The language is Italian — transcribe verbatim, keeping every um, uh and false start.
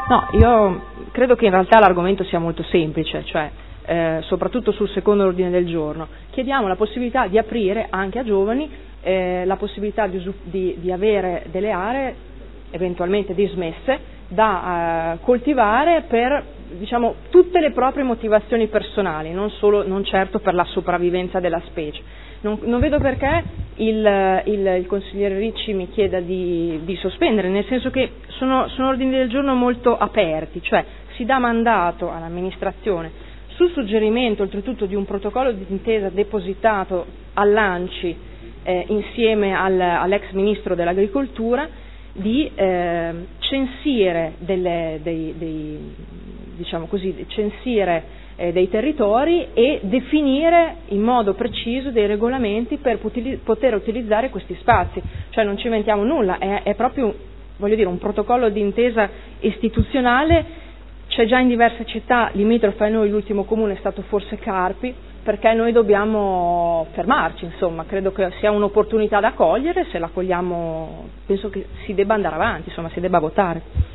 No, io credo che in realtà l'argomento sia molto semplice, cioè eh, soprattutto sul secondo ordine del giorno. Chiediamo la possibilità di aprire anche a giovani eh, la possibilità di, di, di avere delle aree eventualmente dismesse da eh, coltivare per, diciamo, tutte le proprie motivazioni personali, non solo, non certo per la sopravvivenza della specie. Non, non vedo perché il, il, il consigliere Ricci mi chieda di, di sospendere, nel senso che sono, sono ordini del giorno molto aperti, cioè si dà mandato all'amministrazione, sul suggerimento oltretutto di un protocollo di intesa depositato all'ANCI eh, insieme al, all'ex ministro dell'agricoltura, di eh, censire delle, dei, dei, diciamo così, censire eh, dei territori e definire in modo preciso dei regolamenti per poter utilizzare questi spazi. Cioè non ci inventiamo nulla, è, è proprio, voglio dire, un protocollo di intesa istituzionale. C'è già in diverse città limitrofe a noi, l'ultimo comune è stato forse Carpi, perché noi dobbiamo fermarci, insomma, credo che sia un'opportunità da cogliere, se la cogliamo penso che si debba andare avanti, insomma, si debba votare.